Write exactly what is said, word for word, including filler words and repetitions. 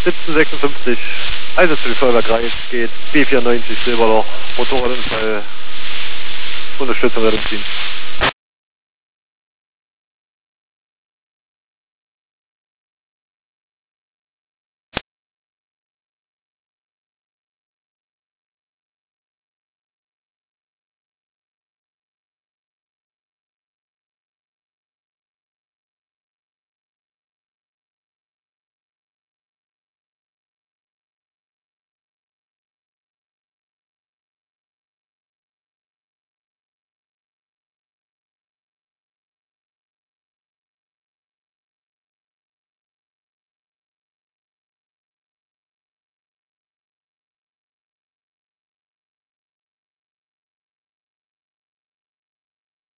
siebzehn sechsundfünfzig, Einsatz für die Feuerwehrkreis, geht B vierundneunzig, Silberloch, Motorradunfall, Unterstützung Rettungsdienst.